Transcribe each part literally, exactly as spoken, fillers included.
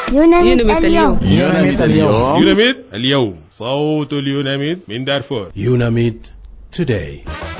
يوناميد اليوم. يوناميد اليوم. يوناميد اليوم، صوت اليوناميد من دارفور. يوناميد today.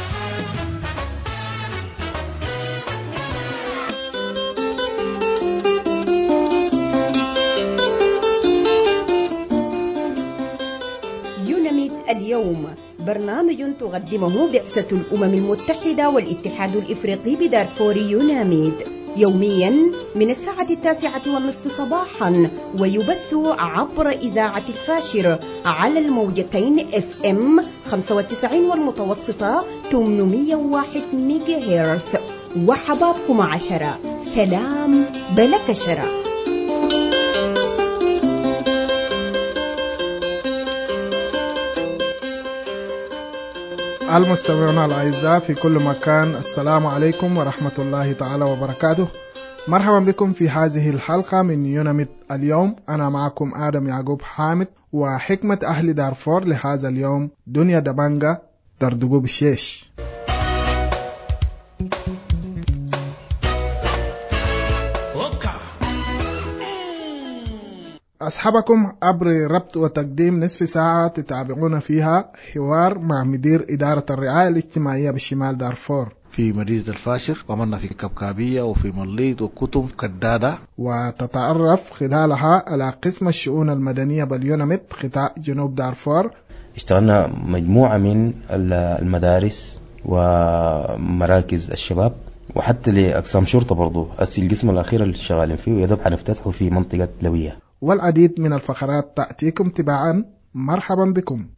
يوناميد اليوم برنامج تقدمه بعثة الأمم المتحدة والاتحاد الإفريقي بدارفور يوناميد يوميا من الساعة التاسعة والنصف صباحا، ويبث عبر إذاعة الفاشر على الموجتين اف ام خمسة وتسعين والمتوسطة ثمانمائة وواحد ميجا هرتز. وحبابكم عشرة، سلام بلك شرا. المستمعون الأعزاء في كل مكان، السلام عليكم ورحمة الله تعالى وبركاته. مرحبا بكم في هذه الحلقة من يوناميد اليوم. أنا معكم آدم يعقوب حامد، وحكمة أهل دارفور لهذا اليوم دنيا دبانجا دردقو بشيش. أصحابكم عبر ربط وتقديم نصف ساعة تتابعون فيها حوار مع مدير إدارة الرعاية الاجتماعية بشمال دارفور في مدينة الفاشر، ومرنا في كبكابية وفي مليط وكتم كدادة، وتتعرف خلالها على قسم الشؤون المدنية باليوناميد قطاع جنوب دارفور. اشتغلنا مجموعة من المدارس ومراكز الشباب، وحتى لأقسام شرطة برضو. أسي القسم الأخير اللي شغالين فيه ويدب حنفتتحه في منطقة لوية، والعديد من الفقرات تأتيكم تباعا. مرحبا بكم.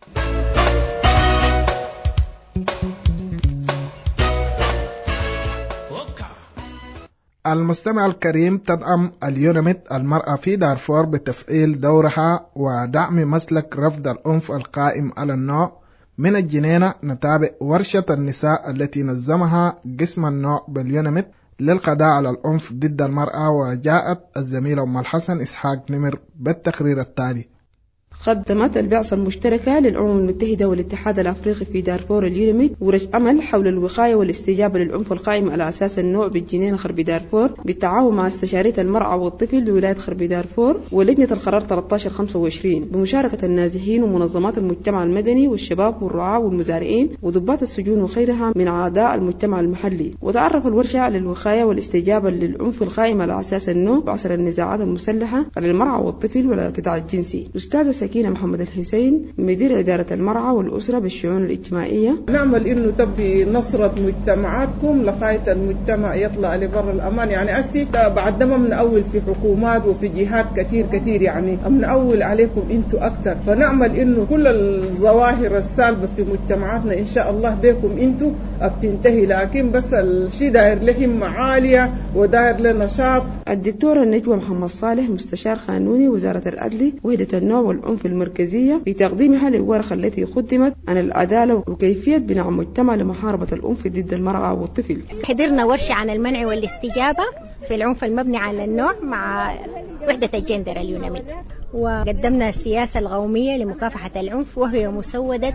المستمع الكريم، تدعم اليوناميد المرأة في دارفور بتفعيل دورها ودعم مسلك رفض العنف القائم على النوع. من الجنينة نتابع ورشة النساء التي نظمها قسم النوع باليوناميد للقضاء على العنف ضد المرأة، وجاءت الزميلة أم الحسن إسحاق نمر بالتقرير التالي. قدمت البعثة المشتركة للأمم المتحدة والاتحاد الأفريقي في دارفور اليوناميد ورش عمل حول الوقاية والاستجابة للعنف القائم على أساس النوع بالجنينة خرب دارفور بالتعاون مع استشارية المرأة والطفل لولاية خرب دارفور ولجنة القرار ثلاثة عشر خمسة وعشرين بمشاركة النازحين ومنظمات المجتمع المدني والشباب والرعاة والمزارعين وضباط السجون وغيرها من أعضاء المجتمع المحلي. وتعرف الورشة على الوقاية والاستجابة للعنف القائم على أساس النوع بعصر النزاعات المسلحة على المرأة والطفل والاعتداء الجنسي. أستاذة سكينة محمد الحسين، مدير إدارة المرأة والأسرة بالشؤون الاجتماعية. نعمل إنه تبي نصرة مجتمعاتكم لغاية المجتمع يطلع لبر الأمان. يعني أسي بعد ما من أول في حكومات وفي جهات كتير كتير، يعني من أول عليكم أنتوا أكتر. فنعمل إنه كل الظواهر السالبة في مجتمعاتنا إن شاء الله بيكم أنتوا بتنتهي، لكن بس الشيء داير لهم عالية وداير لنشاط. الدكتورة النجوى محمد صالح، مستشار قانوني وزارة العدل وحدة النوع والعنف المركزية، في تقديمها للورقة التي قدمت عن العدالة وكيفية بناء مجتمع لمحاربة العنف ضد المرأة والطفل. حضرنا ورشة عن المنع والاستجابة في العنف المبني على النوع مع وحدة الجندر اليوناميد، وقدمنا السياسة القومية لمكافحة العنف، وهي مسودة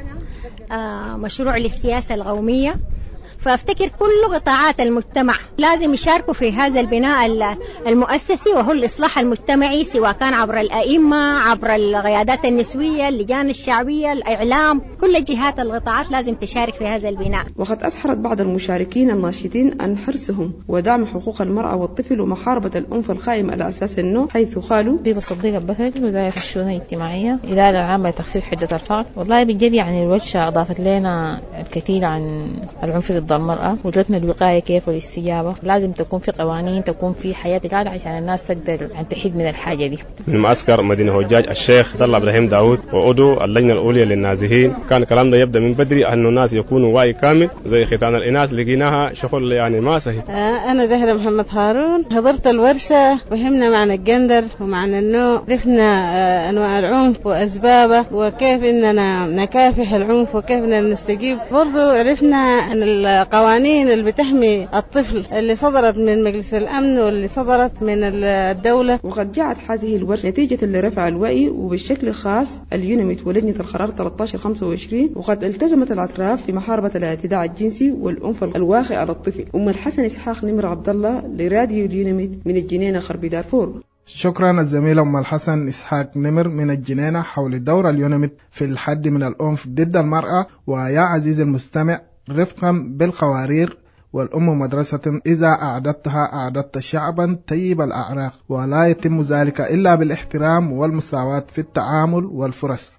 مشروع للسياسة القومية. فافتكر كل قطاعات المجتمع لازم يشاركوا في هذا البناء المؤسسي، وهو الإصلاح المجتمعي، سواء كان عبر الأئمة، عبر القيادات النسوية، اللجان الشعبية، الإعلام، كل الجهات القطاعات لازم تشارك في هذا البناء. وقد أسحرت بعض المشاركين الناشطين عن حرصهم ودعم حقوق المرأة والطفل ومحاربة العنف القائم على أساس النوع، حيث قالوا: بيبة صديقة بكري، وزارة الشؤون الاجتماعية، إدارة العامة لتخفيف حدة الفقر. والله بجد يعني الورشة أضافت لنا الكثير عن العنف ضد المرأة، وجدنا الوقاية كيف والاستجابة. لازم تكون في قوانين، تكون في حياة قاعدة عشان الناس تقدر أن تحيد من الحاجة دي. من معسكر مدينة هوجاج الشيخ طلع إبراهيم داود وأدو اللجنة الأولى للنازحين، كان الكلام ده يبدأ من بدري أنه الناس يكونوا واعي كامل. زي ختان الإناث لقيناها شغل يعني ما سهل. آه أنا زهرة محمد هارون، حضرت الورشة وفهمنا معنى الجندر ومعنى النوع، عرفنا آه أنواع العنف وأسبابه وكيف إننا نكافح العنف وكيف إننا نستجيب. برضو عرفنا أن القوانين اللي بتحمي الطفل اللي صدرت من مجلس الأمن واللي صدرت من الدولة. وقد جاءت هذه الورشة نتيجة لرفع الوعي، وبالشكل خاص اليوناميد ولجنة القرار ثلاثة عشر خمسة وعشرين، وقد التزمت الأطراف في محاربة الاعتداء الجنسي والعنف الواقع على الطفل. أم الحسن إسحاق نمر عبد الله لراديو اليوناميد من الجنينة خرب دارفور. شكرا الزميلة أم الحسن إسحاق نمر من الجنينة حول الدورة اليونميت في الحد من العنف ضد المرأة. ويا عزيز المستمع، رفقا بالقوارير، والأم مدرسة إذا أعددتها أعددت شعبا طيب الأعراق، ولا يتم ذلك إلا بالاحترام والمساواة في التعامل والفرص.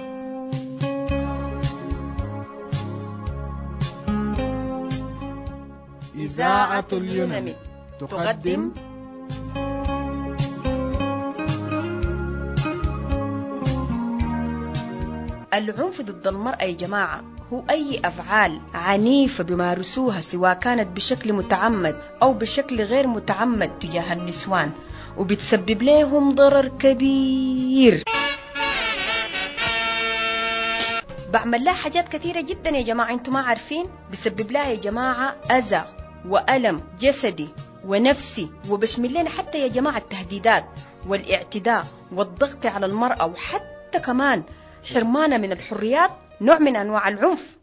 إذاعة اليونميت تقدم العنف ضد المرأة يا جماعة هو أي أفعال عنيفة بيمارسوها سواء كانت بشكل متعمد أو بشكل غير متعمد تجاه النسوان، وبتسبب لهم ضرر كبير. بعمل لها حاجات كثيرة جدا يا جماعة، انتم ما عارفين. بسبب لها يا جماعة أذى وألم جسدي ونفسي، وبشمل لنا حتى يا جماعة التهديدات والاعتداء والضغط على المرأة، وحتى كمان حرمانة من الحريات، نوع من أنواع العنف.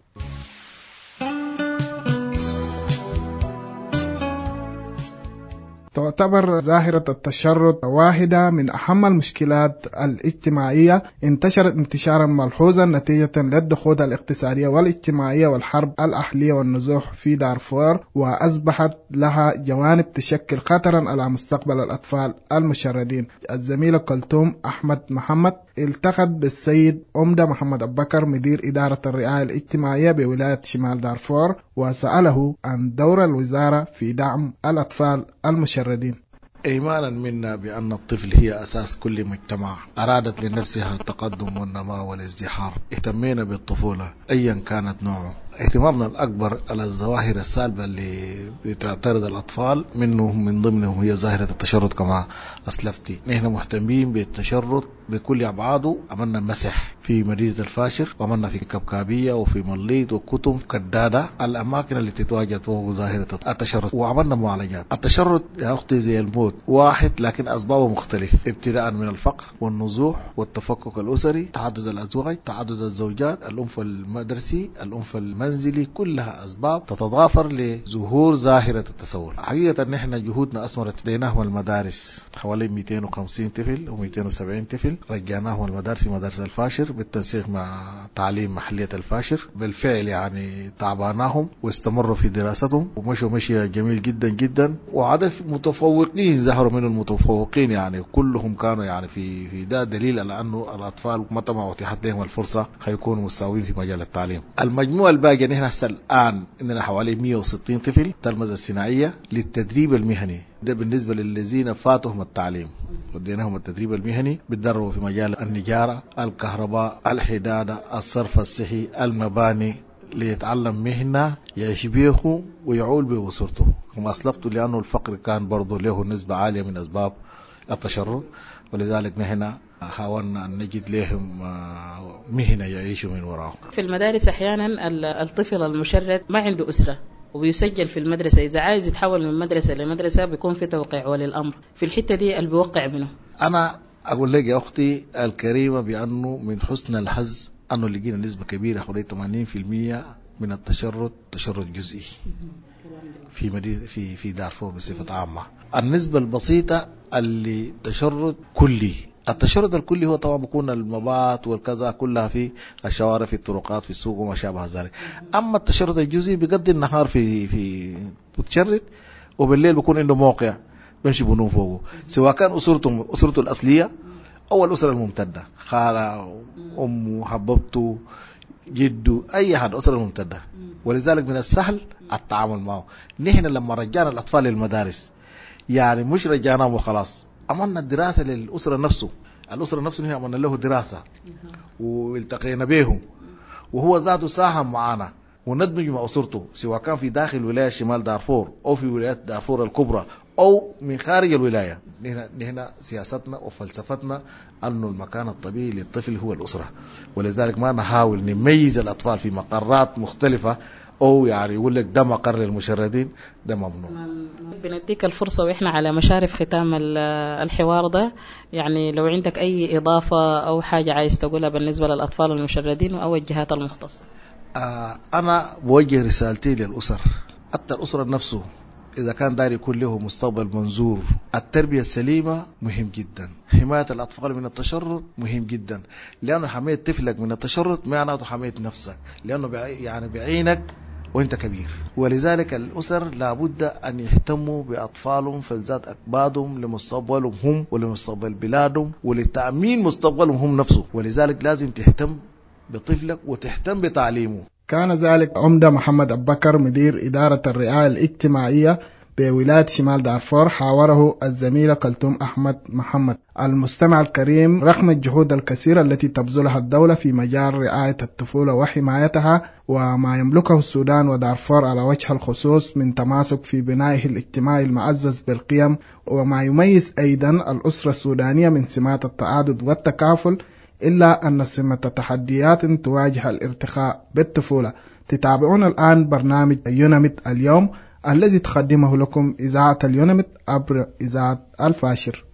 تعتبر ظاهرة التشرد واحدة من أهم المشكلات الاجتماعية، انتشرت انتشارا ملحوظا نتيجة للضغوط الاقتصادية والاجتماعية والحرب الأهلية والنزوح في دارفور، وأصبحت لها جوانب تشكل خطرا على مستقبل الأطفال المشردين. الزميلة كلثوم أحمد محمد التقت بالسيد عمدة محمد أبو بكر مدير إدارة الرعاية الاجتماعية بولاية شمال دارفور، وسأله عن دور الوزارة في دعم الأطفال المشردين. إيمانا منا بأن الطفل هي أساس كل مجتمع أرادت لنفسها التقدم والنماء والازدهار، اهتمينا بالطفولة أيا كانت نوعه. اهتمامنا الأكبر على الظواهر السالبة اللي بتعترض الأطفال، منهم من ضمنهم هي ظاهرة التشرد. كما أسلفتي نحن مهتمين بالتشرد بكل أبعاده. عملنا مسح في مدينة الفاشر، وعملنا في كبكابية وفي مليط وكتم كدادة، الأماكن اللي تتواجد فوق ظاهرة التشرد، وعملنا معالجات. التشرد يا أختي زي الموت واحد، لكن أسبابه مختلف، ابتداء من الفقر والنزوح والتفكك الأسري، تعدد الأزواج، تعدد الزوجات، الأنف المدرسي، الأنف المنزلي، كلها أسباب تتضافر لظهور ظاهرة التسول. حقيقة نحن جهودنا أثمرت. ليناهم المدارس حوالي مئتين وخمسين طفل ومئتين وسبعين طفل، رجعناهم المدارس في مدارس الفاشر بالتنسيق مع تعليم محلية الفاشر. بالفعل يعني تعباناهم واستمروا في دراستهم ومشوا مشي جميل جدا جدا، وعدد متفوقين ظهروا من المتفوقين، يعني كلهم كانوا يعني في في ده دليل على أنه الأطفال متى ما أتيحت لهم الفرصة هيكونوا مستويين في مجال التعليم. المجموعة الباقية نحن هسه الآن عندنا حوالي مئة وستين طفل تلمذة الصناعية للتدريب المهني. ده بالنسبة للذين فاتهم التعليم، وديناهم التدريب المهني، بيتدربوا في مجال النجارة، الكهرباء، الحدادة، الصرف الصحي، المباني، ليتعلم مهنة يعيش به ويعول به أسرته. كما أسلفت لأنه الفقر كان برضو له نسبة عالية من أسباب التشرد، ولذلك نحن حاولنا أن نجد لهم مهنة يعيشوا من وراءه. في المدارس أحيانا الطفل المشرد ما عنده أسرة وبيسجل في المدرسة، إذا عايز يتحول من مدرسة لمدرسة بيكون في توقيع ولي الأمر. في الحتة دي اللي بيوقع منه. أنا أقول لك يا أختي الكريمة بأنه من حسن الحظ أنه لقينا نسبة كبيرة حوالي ثمانين بالمئة من التشرد تشرد جزئي في مدينة في في دارفور بصفة عامة. النسبة البسيطة اللي تشرد كلي. التشرد الكلي هو طبعا بيكون المبات والكذا كلها في الشوارع، في الطرقات، في السوق وما شابه ذلك. أما التشرد الجزئي بيقضي النهار في في بتشرد، وبالليل بيكون عنده موقع بمشي بنوم فوقه، سواء كان أسرته أسرته الأصلية أو الأسرة الممتدة، خالة، أمه، حببته، جده، أي أحد، أسرة الممتدة. ولذلك من السهل التعامل معه. نحن لما رجعنا الأطفال للمدارس يعني مش رجعناهم وخلاص، عملنا الدراسة للأسرة نفسه. الأسرة نفسه نحن عملنا له دراسة والتقينا بهم، وهو ذاته ساهم معنا وندمج مع أسرته، سواء كان في داخل ولاية شمال دارفور أو في ولايات دارفور الكبرى أو من خارج الولاية. نحن نحن سياستنا وفلسفتنا أنه المكان الطبيعي للطفل هو الأسرة، ولذلك ما نحاول نميز الأطفال في مقرات مختلفة أو يعني يقول لك ده مقر للمشردين، ده ممنوع. بنديك الفرصة وإحنا على مشارف ختام الحوار ده، يعني لو عندك أي إضافة أو حاجة عايز تقولها بالنسبة للأطفال المشردين أو الجهات المختصة. آه أنا بوجه رسالتي للأسر، حتى الأسرة نفسه إذا كان داير يكون له مستقبل منظور. التربية السليمة مهم جدا، حماية الأطفال من التشرد مهم جدا، لأنه حماية طفلك من التشرد معناته حماية نفسك، لأنه يعني بعينك وانت كبير. ولذلك الأسر لابد أن يهتموا بأطفالهم فلذات أكبادهم لمستقبلهم هم ولمستقبل بلادهم ولتأمين مستقبلهم هم نفسه. ولذلك لازم تهتم بطفلك وتهتم بتعليمه. كان ذلك عمدة محمد أبو بكر مدير إدارة الرعاية الاجتماعية بولاية شمال دارفور، حاوره الزميلة كلثوم أحمد محمد. المستمع الكريم، رغم الجهود الكثيرة التي تبذلها الدولة في مجال رعاية الطفولة وحمايتها وما يملكه السودان ودارفور على وجه الخصوص من تماسك في بنائه الاجتماعي المعزز بالقيم، وما يميز أيضا الأسرة السودانية من سمات التعاضد والتكافل، إلا أن سمة تحديات تواجه الارتخاء بالطفولة. تتابعون الآن برنامج يوناميت اليوم الذي تقدمه لكم إذاعة اليوناميت عبر إذاعة الفاشر.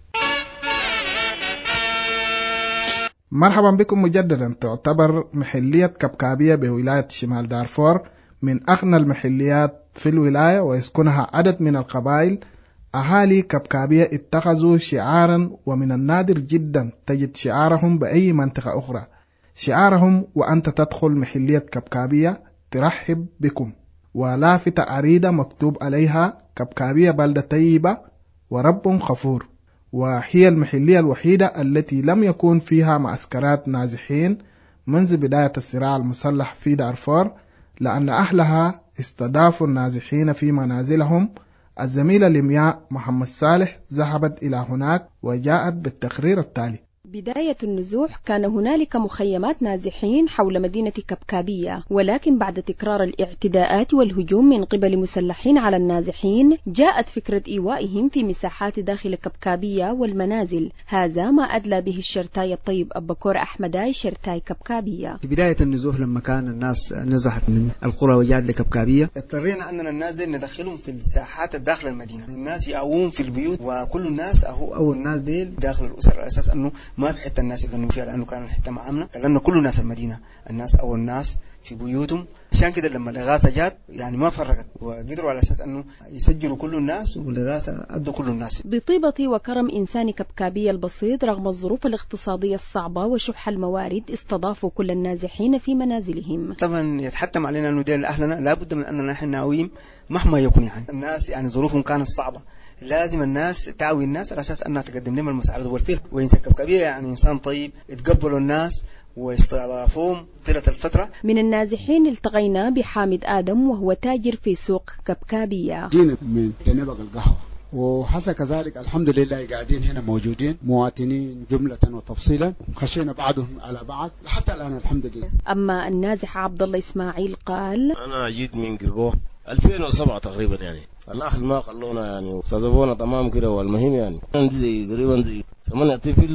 مرحبا بكم مجددا. تعتبر محلية كبكابية بولاية شمال دارفور من أغنى المحليات في الولاية، ويسكنها عدد من القبائل. أهالي كبكابية اتخذوا شعارا، ومن النادر جدا تجد شعارهم بأي منطقة أخرى. شعارهم وأنت تدخل محلية كبكابية ترحب بكم، ولافتة عريضة مكتوب عليها كبكابية بلدة طيبة ورب غفور. وهي المحلية الوحيدة التي لم يكن فيها معسكرات نازحين منذ بداية الصراع المسلح في دارفور، لأن أهلها استضافوا النازحين في منازلهم. الزميلة لمياء محمد صالح ذهبت إلى هناك وجاءت بالتقرير التالي. بداية النزوح كان هنالك مخيمات نازحين حول مدينة كبكابية، ولكن بعد تكرار الاعتداءات والهجوم من قبل مسلحين على النازحين جاءت فكرة إيوائهم في مساحات داخل كبكابية والمنازل. هذا ما أدلى به الشرتاي الطيب أبكور أحمداي شرتاي كبكابية. في بداية النزوح لما كان الناس نزحت من القرى وجاءت لكبكابية، اضطرينا أننا ننزل ندخلهم في الساحات داخل المدينة. الناس يأوون في البيوت، وكل الناس أهو أو الناس دي داخل الأسر على أساس أنه ما في حتى الناس يغنوا فيها، لأنه كان الحتة معاملة كلمنا كل ناس المدينة، الناس أو الناس في بيوتهم. عشان كده لما الإغاثة جات يعني ما فرقت، وقدروا على أساس أنه يسجلوا كل الناس، والإغاثة أدوا كل الناس. بطيبة وكرم إنسان كبكابية البسيط رغم الظروف الاقتصادية الصعبة وشح الموارد، استضافوا كل النازحين في منازلهم. طبعا يتحتم علينا أنه دين أهلنا لابد من أننا نحن ناويين مهما يكون. يعني الناس يعني ظروفهم كانت صعبة، لازم الناس تعوي الناس على أساس أنها تقدم لهم المساعدة والفيل. وإنسان كبكابية يعني إنسان طيب، يتقبلوا الناس واستضافوهم طيلة الفترة. من النازحين التقينا بحامد آدم وهو تاجر في سوق كبكابية. جينا من تنبق القهوة، وحسا كذلك الحمد لله قاعدين هنا موجودين مواطنين جملة وتفصيلا، خشينا بعضهم على بعض حتى الآن الحمد لله. أما النازح عبد الله إسماعيل قال: أنا جيت من قرقوه ألفين وسبعة تقريبا، يعني الأهل ما خلونا يعني استضافونا تمام كده. والمهم يعني عندي زي قريبا زي ثمانية طفل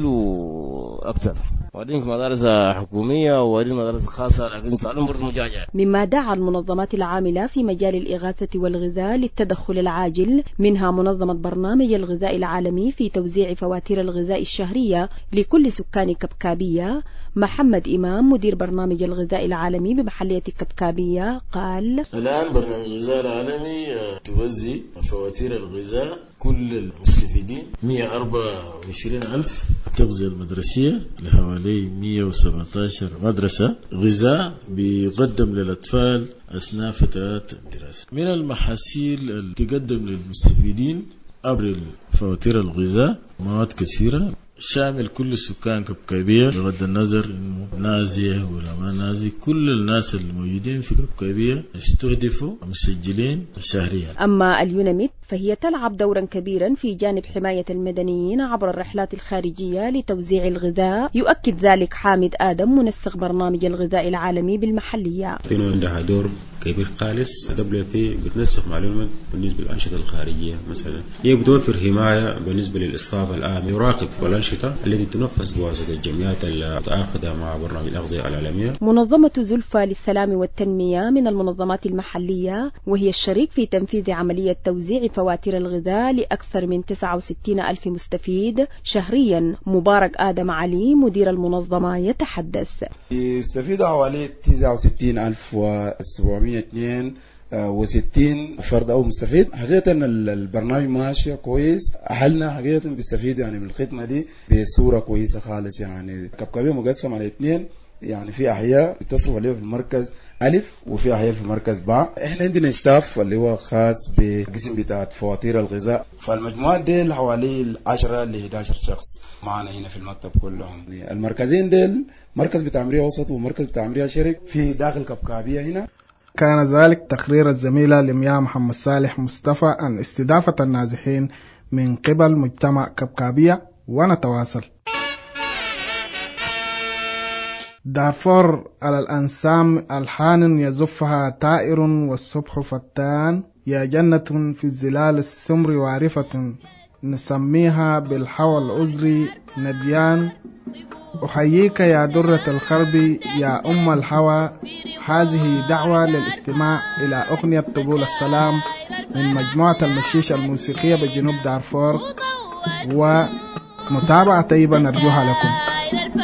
وأكثر، وبعدين في مدارس حكومية وبعدين مدارس خاصة، لكن تعلم برضه مجاجع. مما دعا المنظمات العاملة في مجال الإغاثة والغذاء للتدخل العاجل، منها منظمة برنامج الغذاء العالمي في توزيع فواتير الغذاء الشهرية لكل سكان كبكابية. محمد إمام مدير برنامج الغذاء العالمي بمحلية كبكابية قال: الآن برنامج الغذاء العالمي توزع فواتير الغذاء كل المستفيدين مئة وأربعة وعشرين ألف. التغذية المدرسية لحوالي مئة وسبعة عشر مدرسة غذاء بيقدم للأطفال أثناء فترات الدراسة. من المحاصيل اللي تقدم للمستفيدين عبر فواتير الغذاء مواد كثيرة شامل كل سكان كبكابية، بغض النظر انه نازي ولا ما نازي، كل الناس الموجودين في كبكابية استهدفوا مسجلين شهريا. أما اليوناميت فهي تلعب دورا كبيرا في جانب حماية المدنيين عبر الرحلات الخارجية لتوزيع الغذاء. يؤكد ذلك حامد آدم منسق برنامج الغذاء العالمي بالمحلية. عندها دور كبير خالص. دبليو اف بي بتنسق معلومات بالنسبة للأنشطة الخارجية، مثلا هي بتوفر حماية بالنسبة للإصطاف الآن، يراقب والأنشطة التي تنفذ بواسطة الجمعيات المتعاقدة مع برنامج الأغذية العالمية. منظمة زلفى للسلام والتنمية من المنظمات المحلية، وهي الشريك في تنفيذ عملية توزيع فواتير الغذاء لأكثر من تسعة وستين ألف مستفيد شهريا. مبارك آدم علي مدير المنظمة يتحدث: يستفيد حوالي تسعة وستين ألف وسبعمائة واثنين وستين فرد أو مستفيد. حقيقة البرنامج ماشي كويس، أهلنا حقيقة بيستفيدوا يعني من الخدمة دي بصورة كويسة خالص. يعني كبكبية مقسم على اثنين، يعني في أحياء بتصرف عليه في المركز ألف وفي أحياء في المركز باء. إحنا عندنا ستاف اللي هو خاص بقسم بتاعة فواتير الغذاء، فالمجموعات ديل حوالي عشرة ل إحدى عشر شخص معنا هنا في المكتب كلهم. المركزين ديل مركز بتاع عمرية وسط ومركز بتاع عمرية شرق في داخل كبكابية هنا. كان ذلك تقرير الزميلة لمياء محمد صالح مصطفى عن استضافة النازحين من قبل مجتمع كبكابية. ونتواصل. دارفور على الأنسام الحان يزفها طائر والصبح فتان، يا جنة في الزلال السمر وارفة نسميها بالحوى الأزري نديان. أحييك يا درة الخرب يا أم الحوى، هذه دعوة للاستماع إلى أغنية طبول السلام من مجموعة المشيش الموسيقية بجنوب دارفور، ومتابعة طيبة نرجوها لكم.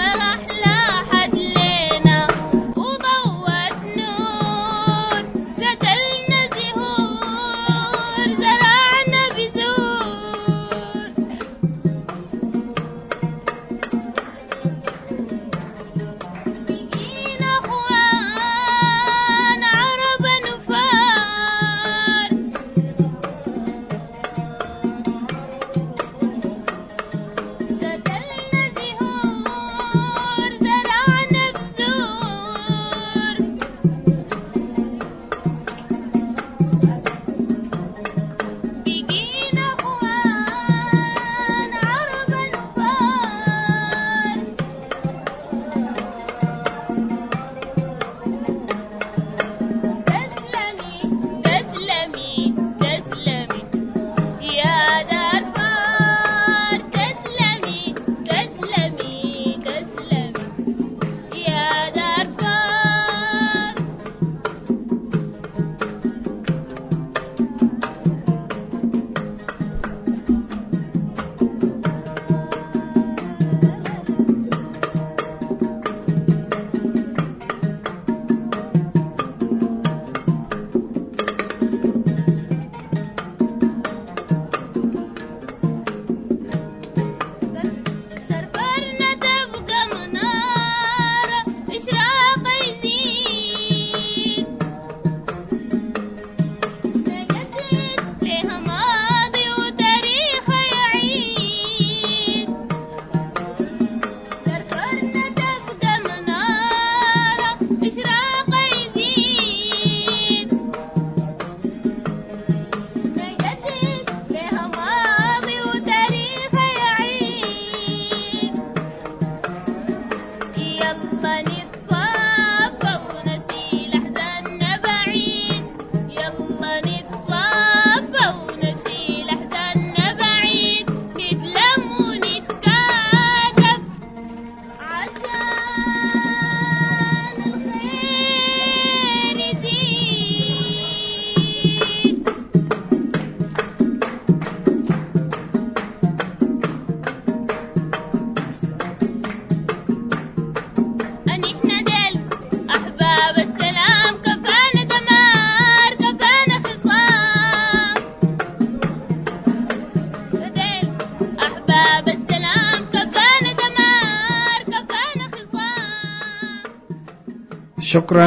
شكرا.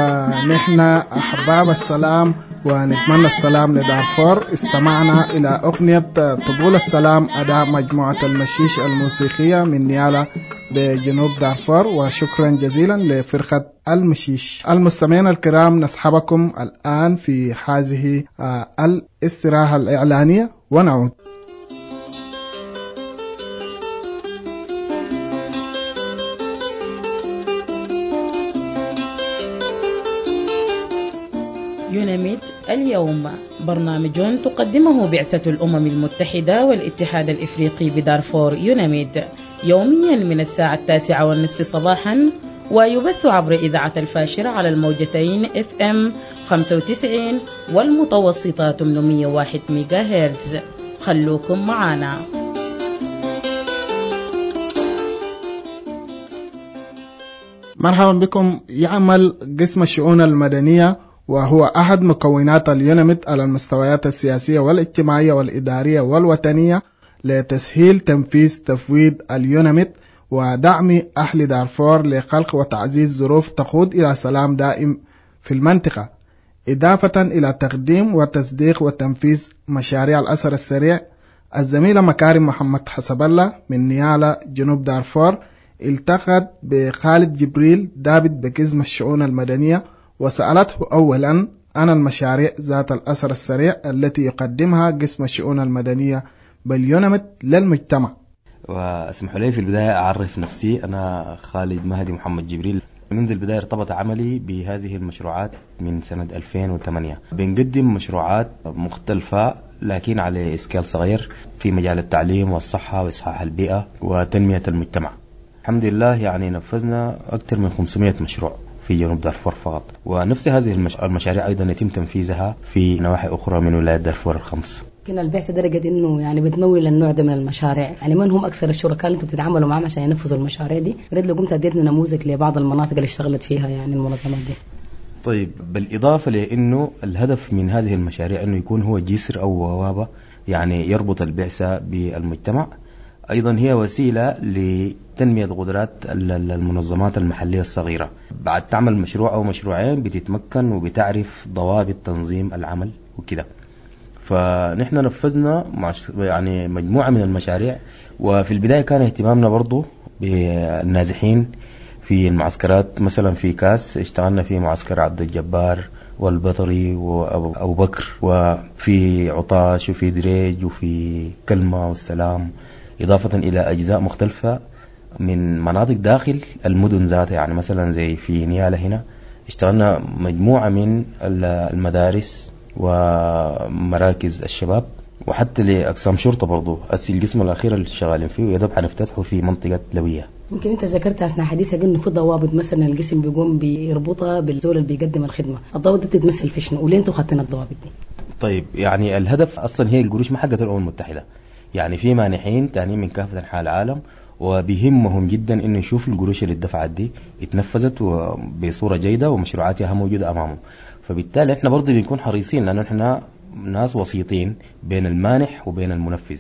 ونحن أحباب السلام ونتمنى السلام لدارفور. استمعنا إلى أغنية طبول السلام أداء مجموعة المشيش الموسيقية من نيالا بجنوب دارفور، وشكرا جزيلا لفرقة المشيش. المستمعين الكرام، نسحبكم الآن في هذه الاستراحة الإعلانية ونعود. يوناميد اليوم برنامج تقدمه بعثة الأمم المتحدة والاتحاد الإفريقي بدارفور يوناميد يوميا من الساعة التاسعة والنصف صباحا، ويبث عبر إذاعة الفاشرة على الموجتين اف ام خمسة وتسعين والمتوسطة ثمانمئة وواحد ميجا هرتز. خلوكم معنا. مرحبا بكم. يعمل قسم الشؤون المدنية وهو أحد مكونات اليونميت على المستويات السياسية والاجتماعية والإدارية والوطنية لتسهيل تنفيذ تفويض اليونميت ودعم أهل دارفور لخلق وتعزيز ظروف تقود إلى سلام دائم في المنطقة، إضافة إلى تقديم وتصديق وتنفيذ مشاريع الأثر السريع. الزميلة مكارم محمد حسب الله من نيالا جنوب دارفور التقت بخالد جبريل دابت بقسم الشؤون المدنية وسألته أولا عن المشاريع ذات الأثر السريع التي يقدمها قسم الشؤون المدنية باليونميت للمجتمع. واسمحوا لي في البداية أعرف نفسي، أنا خالد مهدي محمد جبريل. منذ البداية ارتبط عملي بهذه المشروعات من سنة ألفين وثمانية. بنقدم مشروعات مختلفة لكن على إسكال صغير في مجال التعليم والصحة وإصحاح البيئة وتنمية المجتمع. الحمد لله يعني نفذنا أكثر من خمسمائة مشروع في جنوب دارفور فقط، ونفس هذه المشاريع أيضا يتم تنفيذها في نواحي أخرى من ولاية دارفور الخمس. كنا البعثة درجة إنه يعني بتمول النوع ده من المشاريع، يعني من هم أكثر الشركاء اللي أنتم بتتعاملوا معهم عشان ينفذوا المشاريع دي؟ ريت لو قمت أديتنا نموذج لبعض المناطق اللي اشتغلت فيها يعني المنظمات دي. طيب، بالإضافة لأنه الهدف من هذه المشاريع إنه يكون هو جسر أو بوابة يعني يربط البعثة بالمجتمع، أيضا هي وسيلة لتنمية قدرات المنظمات المحلية الصغيرة. بعد تعمل مشروع أو مشروعين بتتمكن وبتعرف ضوابط تنظيم العمل وكده. فنحن نفذنا يعني مجموعة من المشاريع، وفي البداية كان اهتمامنا برضو بالنازحين في المعسكرات. مثلا في كاس اشتغلنا في معسكر عبد الجبار والبطري وأبو بكر، وفي عطاش وفي دريج وفي كلمة والسلام، إضافة إلى أجزاء مختلفة من مناطق داخل المدن ذاتها. يعني مثلا زي في نيالة هنا اشتغلنا مجموعة من المدارس ومراكز الشباب، وحتى لأقسام شرطة برضو. أسي القسم الأخير اللي شغالين فيه يدب حنفتتحه في منطقة لوية. يمكن انت ذكرت اثناء حديثك انه في ضوابط مثلا القسم بيقوم بيربطها بالزول اللي بيقدم الخدمه، الضوابط دي بتتمثل في شنو وليه انتوا خدتين الضوابط دي؟ طيب، يعني الهدف اصلا هي القروش ما حقت الامم المتحده، يعني في مانحين تانيين من كافه انحاء العالم وبيهمهم جدا انه يشوفوا القروش اللي اتدفعت دي اتنفذت بصوره جيده ومشروعاتها موجوده امامهم. فبالتالي احنا برضه بنكون حريصين لانه احنا ناس وسيطين بين المانح وبين المنفذ.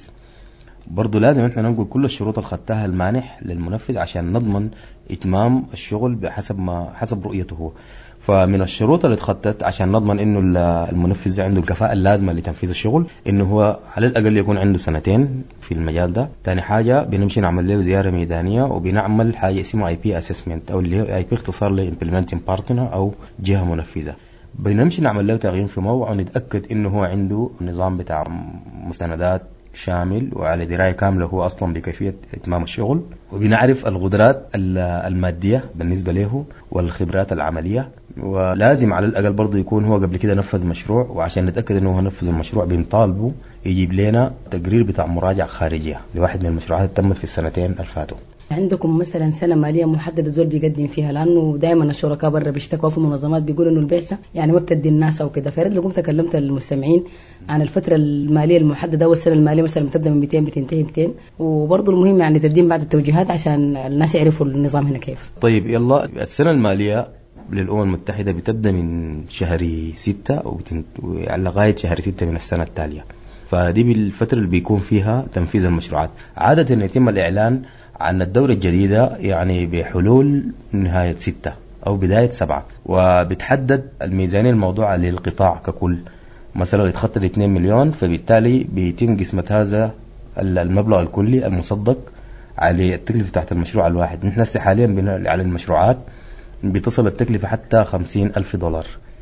برضو لازم احنا ننقل كل الشروط اللي خدتها المانح للمنفذ عشان نضمن اتمام الشغل بحسب ما حسب رؤيته هو. فمن الشروط اللي اتخطت عشان نضمن انه المنفذ عنده الكفاءة اللازمة لتنفيذ الشغل انه هو على الاقل يكون عنده سنتين في المجال ده. تاني حاجة بنمشي نعمل له زيارة ميدانية وبنعمل حاجة اسمها اي بي اسسمنت او اللي هو اي بي اختصار ل implementing partner او جهة منفذة. بنمشي نعمل له تقييم في موقع ونتأكد انه هو عنده نظام بتاع مساندات شامل وعلى دراية كاملة هو أصلا بكيفية إتمام الشغل، وبنعرف القدرات المادية بالنسبة له والخبرات العملية. ولازم على الأقل برضو يكون هو قبل كده نفذ مشروع، وعشان نتأكد أنه هو نفذ المشروع بنطالبه يجيب لنا تقرير بتاع مراجعة خارجية لواحد من المشروعات اللي تمت في السنتين الفاتوا. عندكم مثلا سنة مالية محددة زول بيقدم فيها؟ لأنه دائما الشركاء برا بيشتكوا في منظمات بيقولوا إنه البعثة يعني ما بتدي الناس أو كده. فياريت لو كنت تكلمت المستمعين عن الفترة المالية المحددة والسنة المالية مثلا بتبدأ من مئتين بتنتهي مئتين، وبرضه المهم يعني تقديم بعض التوجيهات عشان الناس يعرفوا النظام هنا كيف. طيب يلا، السنة المالية للأمم المتحدة بتبدأ من شهر ستة ولغاية شهر ستة من السنة التالية. فدي بالفترة اللي بيكون فيها تنفيذ المشروعات. عادة يتم الإعلان عن الدورة الجديدة يعني بحلول نهاية ستة أو بداية سبعة، وبتحدد الميزانية الموضوعة للقطاع ككل. مثلا يتخطى اثنين مليون، فبالتالي بيتم قسمة هذا المبلغ الكلي المصدق على التكلفة تحت المشروع الواحد. نحن حاليا على المشروعات بتصل التكلفة حتى خمسين ألف دولار،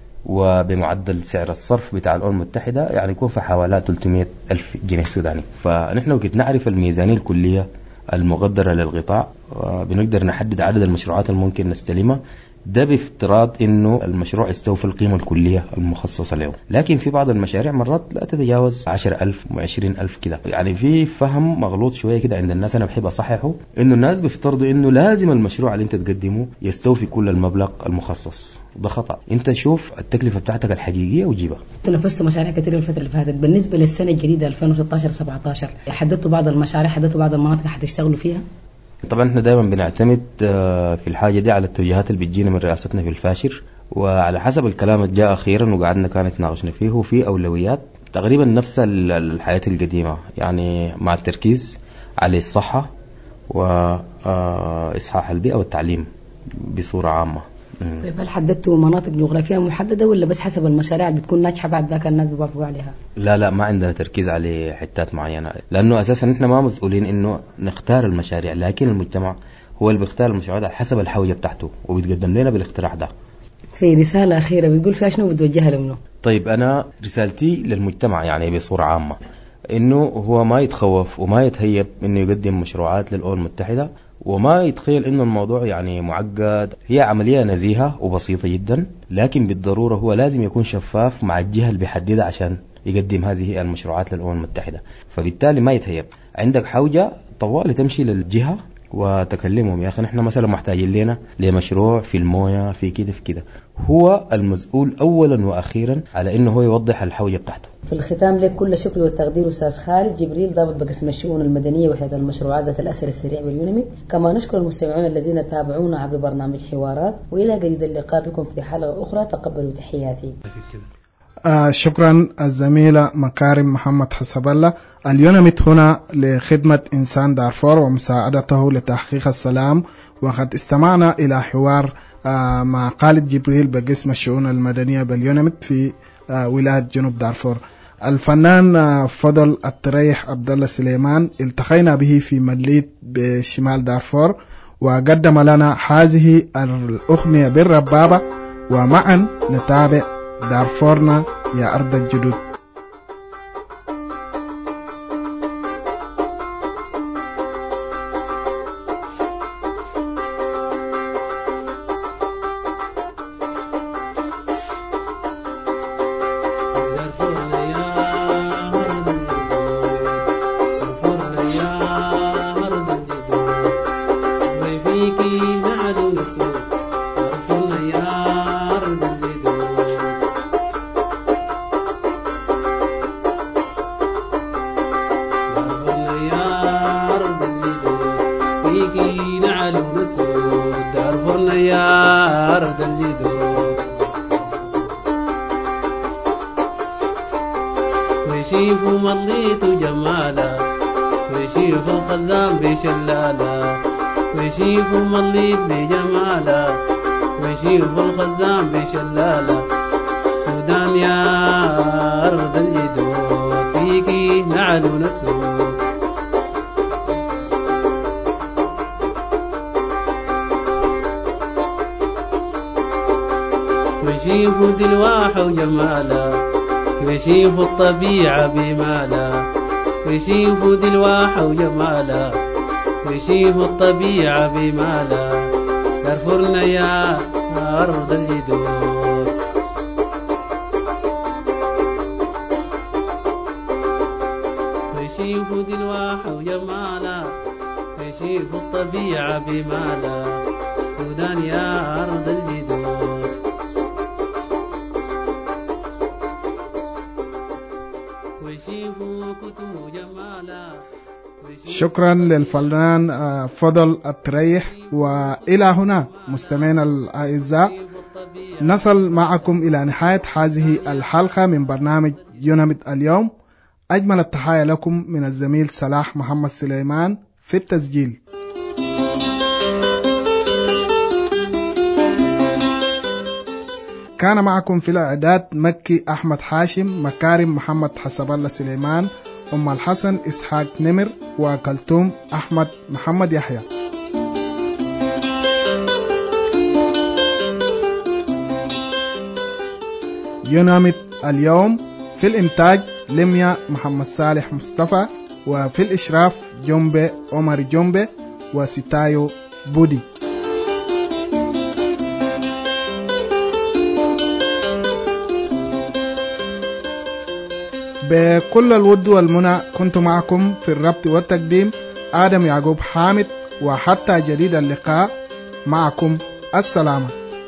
وبمعدل سعر الصرف بتاع الأمم المتحدة يعني يكون في حوالي ثلاثمائة ألف جنيه سوداني. فنحن وقت نعرف الميزانية الكلية المقدرة للقطاع بنقدر نحدد عدد المشروعات الممكن نستلمها، ده بافتراض انه المشروع يستوفي القيمة الكلية المخصصة له. لكن في بعض المشاريع مرات لا تتجاوز عشر ألف وعشرين ألف كده. يعني في فهم مغلوط شوية كده عند الناس، انا بحب اصححه، انه الناس بيفترضوا انه لازم المشروع اللي انت تقدمه يستوفي كل المبلغ المخصص. ده خطأ. انت شوف التكلفة بتاعتك الحقيقية وجيبها. تنفذت مشاريع كثير الفترة اللي فاتت. بالنسبة للسنة الجديدة ألفين وستة عشر سبعة عشر حددتوا بعض المشاريع، حددتوا بعض المناطق حتشتغلوا فيها؟ طبعا احنا دائما بنعتمد في الحاجة دي على التوجيهات اللي بتجينا من رئاستنا في الفاشر وعلى حسب الكلام اللي جاء أخيرا وقعدنا كانت ناقشنا فيه وفي أولويات تقريبا نفس الحياة القديمة، يعني مع التركيز على الصحة وإصحاح البيئة والتعليم بصورة عامة. طيب هل حددتوا مناطق جغرافية محددة ولا بس حسب المشاريع اللي بتكون ناجحة بعد ذاك الناس بيوافقوا عليها؟ لا لا، ما عندنا تركيز على حتات معينة، لأنه أساسا إحنا ما مسؤولين إنه نختار المشاريع، لكن المجتمع هو اللي بيختار المشروعات على حسب الحوجة بتاعته وبيتقدم لنا بالاقتراح ده. في رسالة أخيرة بتقول فيها شنو بتوجهها لمنه؟ طيب أنا رسالتي للمجتمع يعني بصورة عامة إنه هو ما يتخوف وما يتهيب إنه يقدم مشروعات للأمم المتحدة، وما يتخيل إنه الموضوع يعني معقد. هي عملية نزيهة وبسيطة جدا، لكن بالضرورة هو لازم يكون شفاف مع الجهة اللي بيحددها عشان يقدم هذه المشروعات للأمم المتحدة. فبالتالي ما يتهيب، عندك حوجة طوال تمشي للجهة وتكلمهم يا أخي نحن مثلا محتاجين لنا لمشروع في الموية في كده في كده. هو المسؤول أولا وأخيرا على إنه هو يوضح الحوجة بتاعته. في الختام لك كل شكر والتقدير أستاذ خالد جبريل ضابط بقسم الشؤون المدنية وحدة المشروعات ذات الأثر السريع باليونميت. كما نشكر المستمعون الذين تابعونا عبر برنامج حوارات، وإلى جديد اللقاء بكم في حلقة أخرى. تقبلوا تحياتي. آه شكرا الزميلة مكارم محمد حسب الله. اليونميت هنا لخدمة إنسان دارفور ومساعدته لتحقيق السلام، وقد استمعنا إلى حوار آه مع خالد جبريل بقسم الشؤون المدنية باليونميت في آه ولاية جنوب دارفور. الفنان آه فضل التريح عبد الله سليمان التقينا به في مليت بشمال دارفور، وقدم لنا هذه الأغنية بالربابة، ومعا نتابع دارفورنا يا أرض الجدود. ويشيفوا مليت جمالا ويشيفوا الخزان بشلالا ويشيفوا مليت بجمالا ويشيفوا الخزان بشلالا سودان يا أرض الجدود فيكي نعلو نسود ويشيفوا دلواح وجمالا ويشيفوا الطبيعة بمالا ويشيفوا دلواح وجمالا ويشيفوا الطبيعة بمالا دارفورنا يا أرض الجدود ويشيفوا دلواح وجمالا ويشيفوا الطبيعة بمالا سودان يا أرض الجدود. شكرا للفنان فضل التريح. وإلى هنا مستمعينا الأعزاء نصل معكم إلى نهاية هذه الحلقة من برنامج يونميت اليوم. أجمل التحايا لكم من الزميل صلاح محمد سليمان في التسجيل. كان معكم في الإعداد مكي أحمد حاشم، مكارم محمد حسب الله سليمان، أم الحسن إسحاق نمر، وكلثوم أحمد محمد يحيى. يونميت اليوم في الإنتاج لميا محمد صالح مصطفى، وفي الإشراف جنبه عمر جنبه وستايو بودي. بكل الود والمنى كنت معكم في الربط والتقديم آدم يعقوب حامد، وحتى جديد اللقاء معكم السلامة.